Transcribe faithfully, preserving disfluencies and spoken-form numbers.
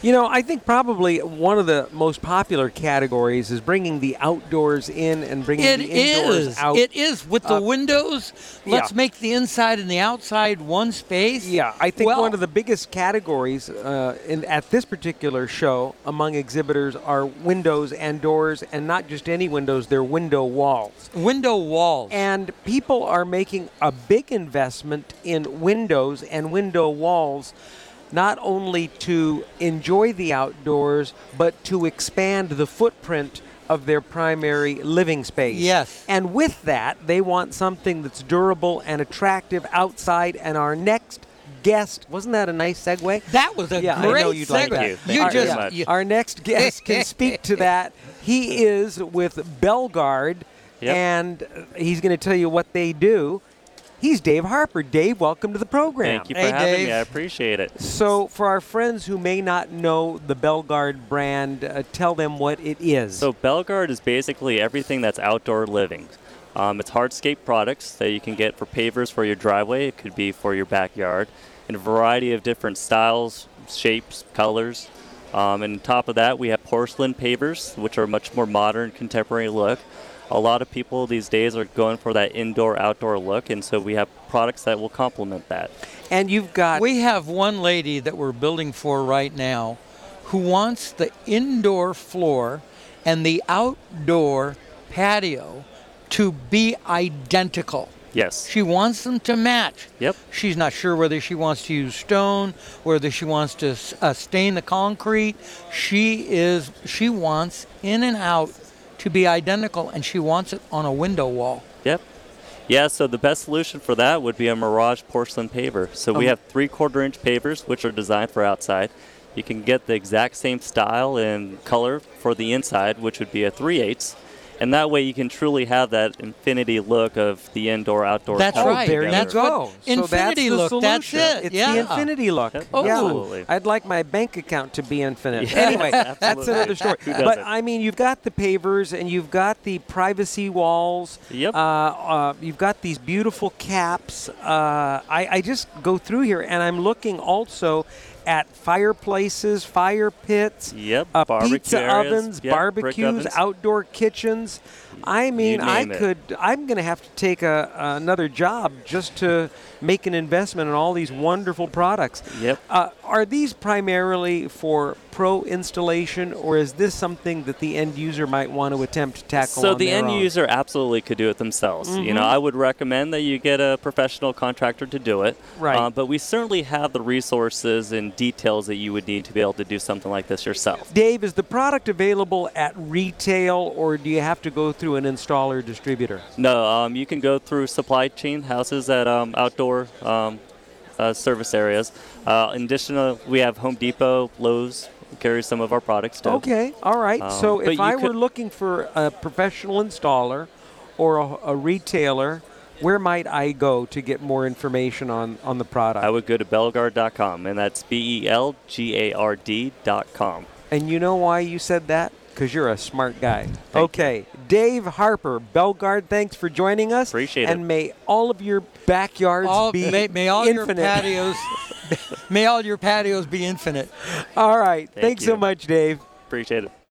You know, I think probably one of the most popular categories is bringing the outdoors in and bringing It the indoors is. out. It is. With the Uh, windows, let's yeah. make the inside and the outside one space. Yeah, I think Well- one of the biggest categories uh, in, at this particular show among exhibitors are windows and doors, and not just any windows, they're window walls. Window walls. And people are making a big investment in windows and window walls, not only to enjoy the outdoors, but to expand the footprint of their primary living space. Yes. And with that, they want something that's durable and attractive outside. And our next guest, wasn't that a nice segue? That was a Yeah, I great know you'd segue. like that. Thank you. Thank You you just very much. you- Our next guest can speak to that. He is with Belgard, Yep. and he's going to tell you what they do. He's Dave Harper. Dave, welcome to the program. Thank you for Hey, having Dave. me. I appreciate it. So, for our friends who may not know the Belgard brand, uh, tell them what it is. So Belgard is basically everything that's outdoor living. Um, it's hardscape products that you can get for pavers for your driveway. It could be for your backyard, in a variety of different styles, shapes, colors. Um, and on top of that, we have porcelain pavers, which are much more modern, contemporary look. A lot of people these days are going for that indoor-outdoor look, and so we have products that will complement that. and you've got We have one lady that we're building for right now who wants the indoor floor and the outdoor patio to be identical. Yes. She wants them to match. Yep. She's not sure whether she wants to use stone, whether she wants to uh, stain the concrete. She is. She wants in and out to be identical, and she wants it on a window wall. Yep. Yeah, so the best solution for that would be a Mirage porcelain paver. So we Um, have three-quarter inch pavers, which are designed for outside. You can get the exact same style and color for the inside, which would be a three-eighths. And that way you can truly have that infinity look of the indoor-outdoor. That's Oh, all right. there together. you That's go. what So infinity that's the look, that's solution. it, It's yeah. the infinity look. Yep. Oh. Yeah. Absolutely. I'd like my bank account to be infinite. Yeah, Anyway, that's absolutely. another story. Who But doesn't? I mean, you've got the pavers and you've got the privacy walls. Yep. Uh, uh, you've got these beautiful caps. Uh, I, I just go through here and I'm looking also at fireplaces, fire pits, Yep, uh, barbecue pizza areas, ovens, yep, brick barbecues, ovens. outdoor kitchens. I mean, I name it. could. I'm going to have to take a, another job just to make an investment in all these wonderful products. Yep. Uh, are these primarily for pro installation, or is this something that the end user might want to attempt to tackle? So on the their end own? user absolutely could do it themselves. You know, Mhm. I would recommend that you get a professional contractor to do it. Right. Uh, but we certainly have the resources and details that you would need to be able to do something like this yourself. Dave, is the product available at retail, or do you have to go through an installer distributor? No, um, you can go through supply chain houses at um, outdoor um, uh, service areas. Uh, in addition, uh, we have Home Depot, Lowe's carry some of our products too. Okay, all right. Um, so but if you I could- were looking for a professional installer or a, a retailer, where might I go to get more information on, on the product? I would go to belgard dot com, and that's B E L G A R D dot com. And you know why you said that? Because you're a smart guy. Thank okay. Dave Harper, Belgard, thanks for joining us. Appreciate it. And may all of your backyards All, be may, may all your infinite. patios, may all your patios be infinite. All right. Thank Thanks so you. much, Dave. Appreciate it.